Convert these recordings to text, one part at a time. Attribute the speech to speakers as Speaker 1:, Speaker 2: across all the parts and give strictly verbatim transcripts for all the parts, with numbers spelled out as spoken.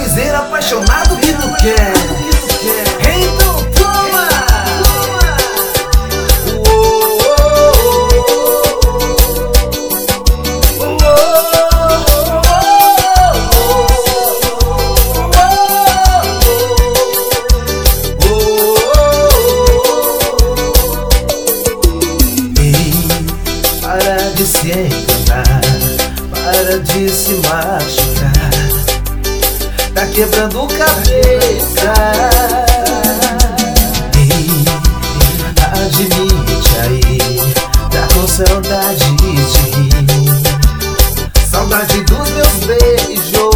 Speaker 1: piseiro apaixonado que tu quer. Então toma!
Speaker 2: Para de se enganar, para de se machucar, tá quebrando cabeça. Ei, admite aí, tá com saudade de mim, saudade dos meus beijos.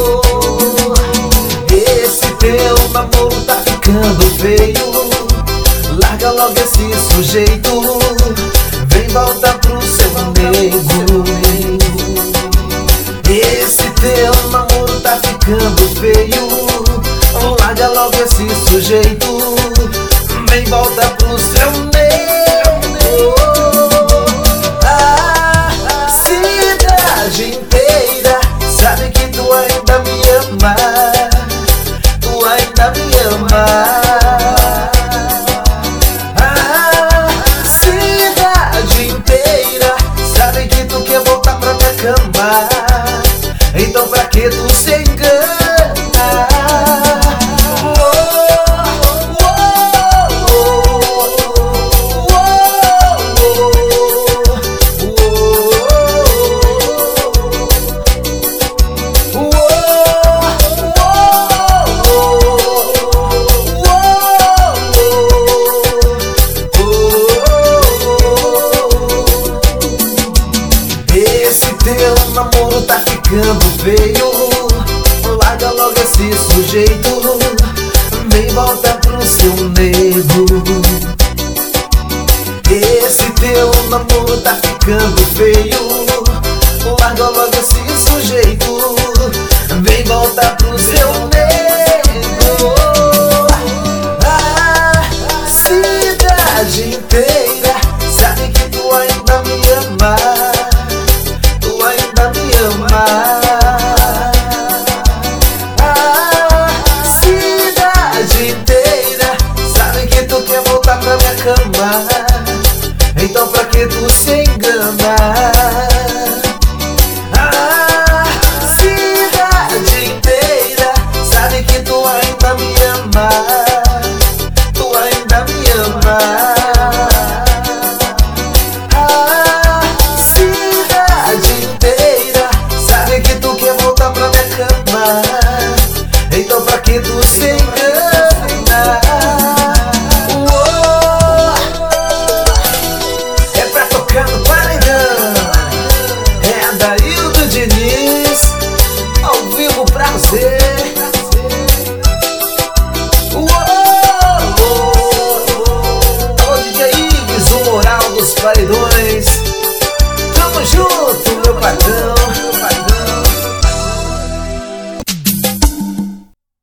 Speaker 2: Esse teu namoro tá ficando feio, larga logo esse sujeito, vem volta pro seu nego. Esse teu namoro tá ficando feio, larga logo esse sujeito, vem volta pro seu nego. A cidade inteira sabe que tu ainda me ama, tu ainda me ama. Então pra que tu se engana? Esse teu namoro tá ficando feio, larga logo esse sujeito, vem volta pro seu nego. Esse teu namoro tá ficando feio, larga logo esse sujeito, vem volta pro seu nego. A cidade inteira sabe que tu ainda me ama, a cidade inteira sabe que tu quer voltar pra minha cama, então pra que tu se engana? A cidade inteira sabe que tu ainda me ama, tu ainda me ama. Então pra que tu se engana? Uou, é pra tocar no paredão, é a Daildo Diniz, ao vivo pra você. Uou, alô D J Ives, o moral dos paredões.